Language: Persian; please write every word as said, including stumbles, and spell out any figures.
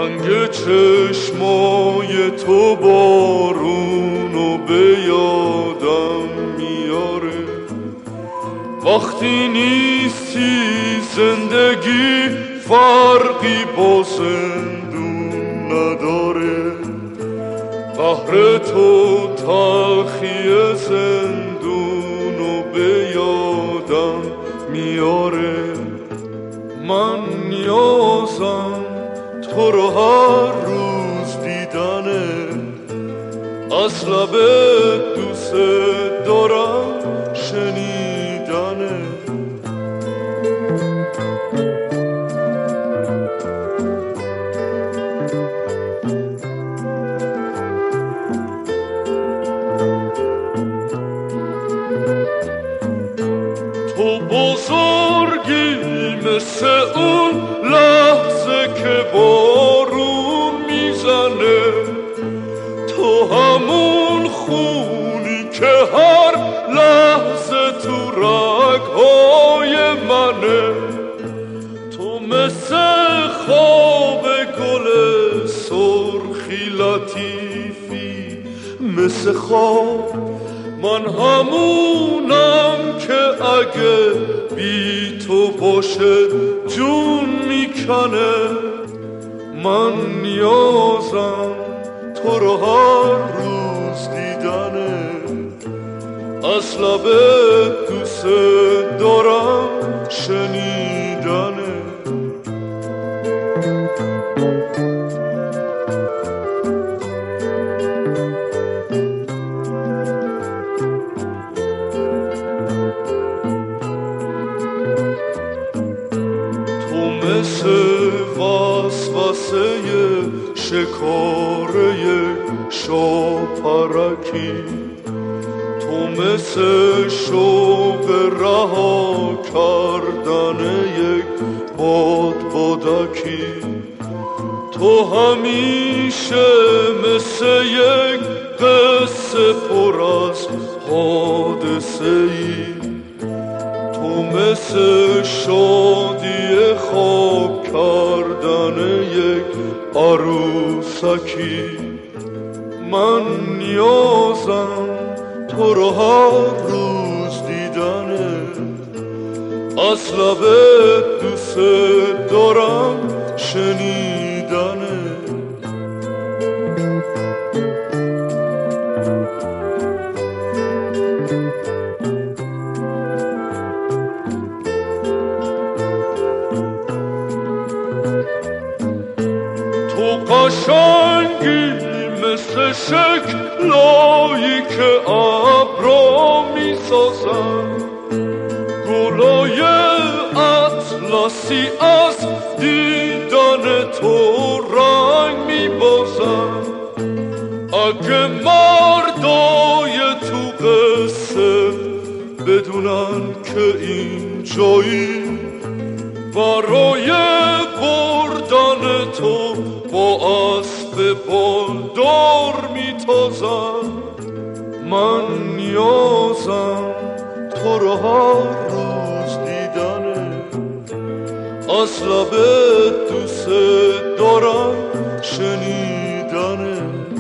رنگ چشمای تو بارونو به یادم میاره. وقتی نیستی زندگی فرقی با زندون نداره. قهر تو تلخی زندونو به یادم میاره. من نیازم تو رو هر روز دیدنه، از لبت دوست دارم شنیدنه. تو بزرگی مثل اون لحظه که بارون میزنه. تو همون خونی که هر لحظه تو رگهای منه. تو مثل خواب گل سرخی لطیفی، مثل خواب من همونم که اگه بی تو باشه جون میکنه. من نیازم تو رو هر روز دیدنه، از لبت دوست دارم شنیدنه. مثل وسوسه شکاره شاپرکی، تو مثل شوق رها کردن یک باد بادکی. تو همیشه مثل یک قصه پر از حادثه ای. تو مثل شادی خواب کردن یک عروسکی. من نیازم تو رو هر روز دیدنه، از لبت دوست دارم شنیدنه. تو قشنگی مثل شکلایی که ابرا میسازن. گلای اطلسی از دیدن تو رنگ میبازن. اگه مردای تو قصه بدونن که این جایی برای بردن تو با اسب بالدار میتازن. من نیازم تو رو هر روز دیدنه، از لبت دوست دارم شنیدنه.